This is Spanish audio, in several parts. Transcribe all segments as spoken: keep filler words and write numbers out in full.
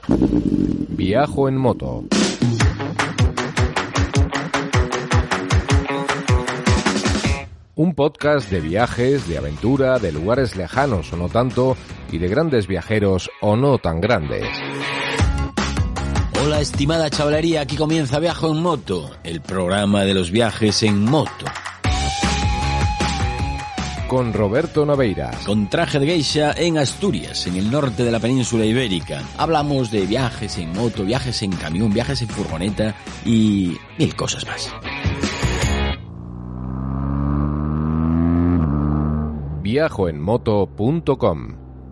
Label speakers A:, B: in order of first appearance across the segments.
A: Viajo en moto. Un podcast de viajes, de aventura, de lugares lejanos o no tanto, y de grandes viajeros o no tan grandes.
B: Hola estimada chavalería, aquí comienza Viajo en Moto, el programa de los viajes en moto.
A: Con Roberto Naveiras.
B: Con traje de geisha en Asturias, en el norte de la península ibérica. Hablamos de viajes en moto, viajes en camión, viajes en furgoneta y mil cosas más.
A: viajo en moto punto com.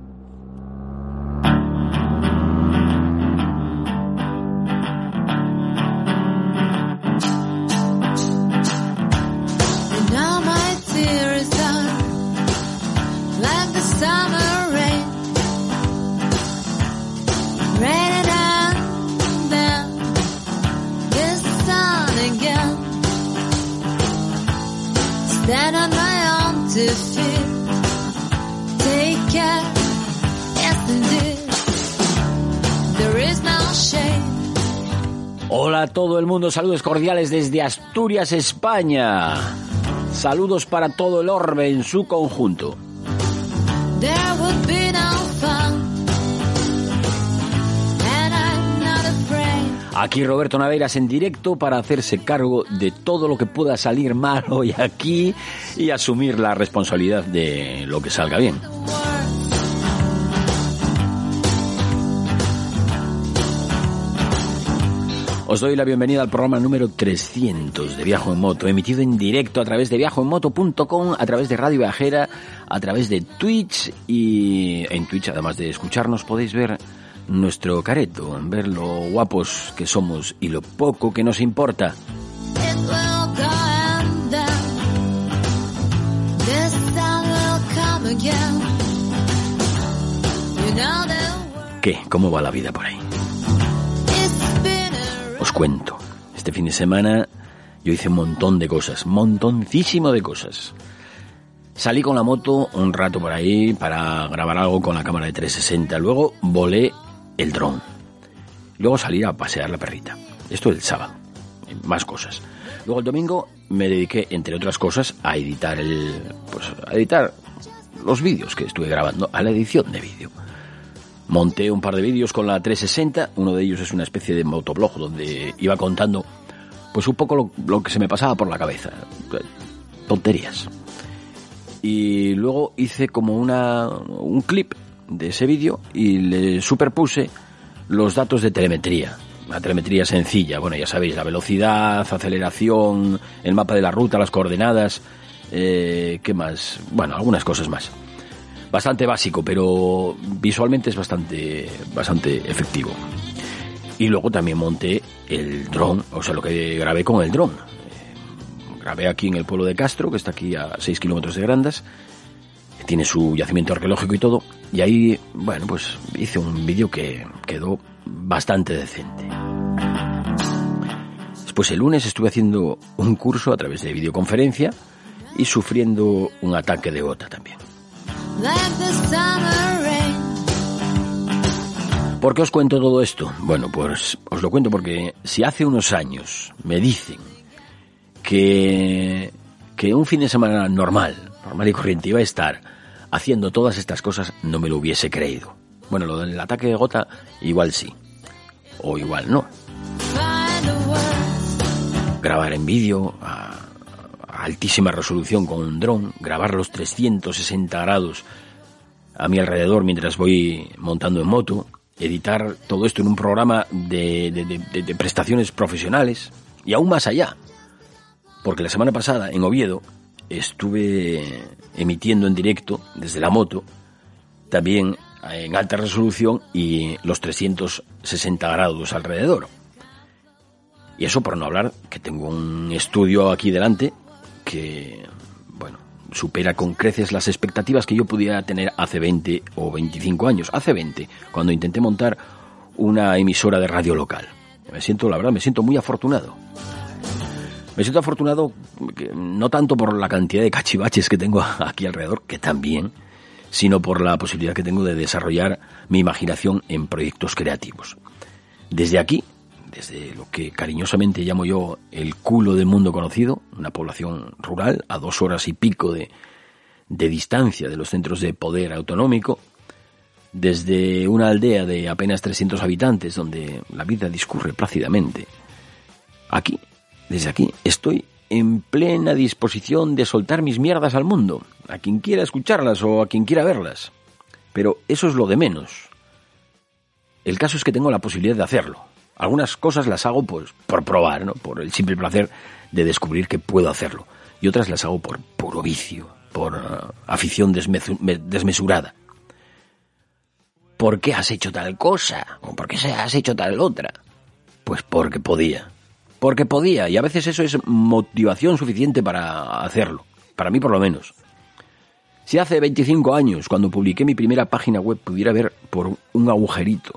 B: Hola a todo el mundo, saludos cordiales desde Asturias, España. Saludos para todo el orbe en su conjunto. Aquí Roberto Naveiras en directo para hacerse cargo de todo lo que pueda salir mal hoy aquí y asumir la responsabilidad de lo que salga bien. Os doy la bienvenida al programa número trescientos de Viajo en Moto, emitido en directo a través de viajo en moto punto com, a través de Radio Viajera, a través de Twitch, y en Twitch, además de escucharnos, podéis ver nuestro careto, ver lo guapos que somos y lo poco que nos importa. ¿Qué? ¿Cómo va la vida por ahí? Os cuento, este fin de semana yo hice un montón de cosas, montoncísimo de cosas. Salí con la moto un rato por ahí para grabar algo con la cámara de trescientos sesenta, luego volé el dron, luego salí a pasear la perrita. Esto el sábado, más cosas. Luego el domingo me dediqué, entre otras cosas, a editar el, pues a editar los vídeos que estuve grabando, a la edición de vídeo. Monté un par de vídeos con la trescientos sesenta, uno de ellos es una especie de motoblog donde iba contando pues un poco lo, lo que se me pasaba por la cabeza, tonterías. Y luego hice como una un clip de ese vídeo y le superpuse los datos de telemetría, una telemetría sencilla, bueno, ya sabéis, la velocidad, aceleración, el mapa de la ruta, las coordenadas, eh, ¿qué más? Bueno, algunas cosas más. Bastante básico, pero visualmente es bastante, bastante efectivo. Y luego también monté el dron, o sea, lo que grabé con el dron. Eh, grabé aquí en el pueblo de Castro, que está aquí a seis kilómetros de Grandas. Tiene su yacimiento arqueológico y todo. Y ahí, bueno, pues hice un vídeo que quedó bastante decente. Después el lunes estuve haciendo un curso a través de videoconferencia y sufriendo un ataque de gota también. ¿Por qué os cuento todo esto? Bueno, pues os lo cuento porque si hace unos años me dicen que, que un fin de semana normal, normal y corriente iba a estar haciendo todas estas cosas, no me lo hubiese creído. Bueno, lo del ataque de gota igual sí, o igual no. Grabar en vídeo a altísima resolución con un dron, grabar los trescientos sesenta grados a mi alrededor mientras voy montando en moto, editar todo esto en un programa de, de, de, de prestaciones profesionales y aún más allá, porque la semana pasada en Oviedo estuve emitiendo en directo desde la moto, también en alta resolución y los trescientos sesenta grados alrededor. Y eso por no hablar que tengo un estudio aquí delante que, bueno, supera con creces las expectativas que yo pudiera tener hace veinte o veinticinco años. Hace veinte, cuando intenté montar una emisora de radio local. Me siento, la verdad, me siento muy afortunado. Me siento afortunado no tanto por la cantidad de cachivaches que tengo aquí alrededor, que también, sino por la posibilidad que tengo de desarrollar mi imaginación en proyectos creativos. Desde aquí, desde lo que cariñosamente llamo yo el culo del mundo conocido, una población rural a dos horas y pico de, de distancia de los centros de poder autonómico, desde una aldea de apenas trescientos habitantes donde la vida discurre plácidamente, aquí, desde aquí, estoy en plena disposición de soltar mis mierdas al mundo, a quien quiera escucharlas o a quien quiera verlas. Pero eso es lo de menos. El caso es que tengo la posibilidad de hacerlo. Algunas cosas las hago pues, por probar, ¿no? Por el simple placer de descubrir que puedo hacerlo. Y otras las hago por puro vicio, por uh, afición desmesu- desmesurada. ¿Por qué has hecho tal cosa? ¿O por qué has hecho tal otra? Pues porque podía. Porque podía, y a veces eso es motivación suficiente para hacerlo. Para mí por lo menos. Si hace veinticinco años, cuando publiqué mi primera página web, pudiera ver por un agujerito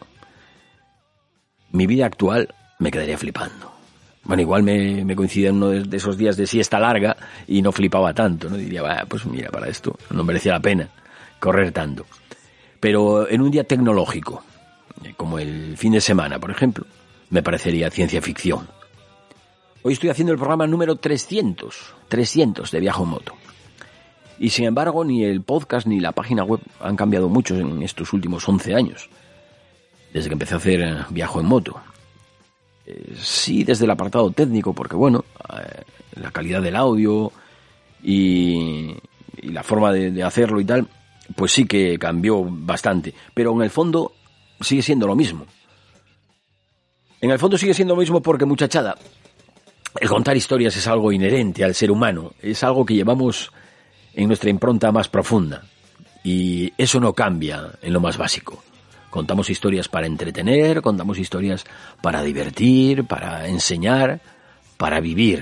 B: mi vida actual, me quedaría flipando. Bueno, igual me, me coincidía en uno de esos días de siesta larga y no flipaba tanto, ¿no? Diría, bah, pues mira, para esto no merecía la pena correr tanto. Pero en un día tecnológico, como el fin de semana, por ejemplo, me parecería ciencia ficción. Hoy estoy haciendo el programa número trescientos, trescientos de Viajo en Moto. Y sin embargo, ni el podcast ni la página web han cambiado mucho en estos últimos once años. Desde que empecé a hacer Viajo en Moto. Eh, sí, desde el apartado técnico, porque bueno, eh, la calidad del audio y, y la forma de, de hacerlo y tal, pues sí que cambió bastante. Pero en el fondo sigue siendo lo mismo. En el fondo sigue siendo lo mismo porque, muchachada, el contar historias es algo inherente al ser humano. Es algo que llevamos en nuestra impronta más profunda. Y eso no cambia en lo más básico. Contamos historias para entretener, contamos historias para divertir, para enseñar, para vivir.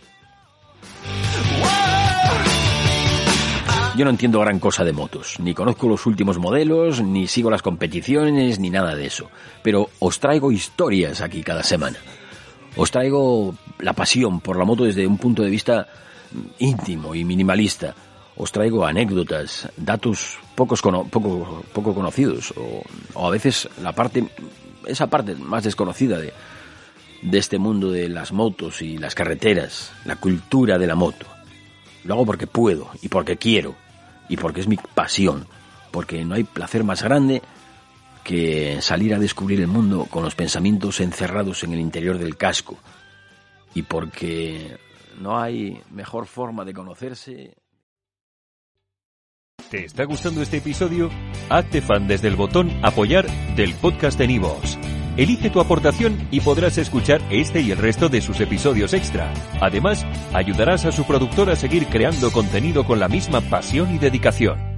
B: Yo no entiendo gran cosa de motos, ni conozco los últimos modelos, ni sigo las competiciones, ni nada de eso. Pero os traigo historias aquí cada semana. Os traigo la pasión por la moto desde un punto de vista íntimo y minimalista. Os traigo anécdotas, datos pocos cono- poco, poco conocidos, o, o a veces la parte, esa parte más desconocida de, de este mundo de las motos y las carreteras, la cultura de la moto. Lo hago porque puedo, y porque quiero, y porque es mi pasión, porque no hay placer más grande que salir a descubrir el mundo con los pensamientos encerrados en el interior del casco, y porque no hay mejor forma de conocerse.
C: ¿Te está gustando este episodio? Hazte fan desde el botón Apoyar del podcast de Nivos. Elige tu aportación y podrás escuchar este y el resto de sus episodios extra. Además, ayudarás a su productor a seguir creando contenido con la misma pasión y dedicación.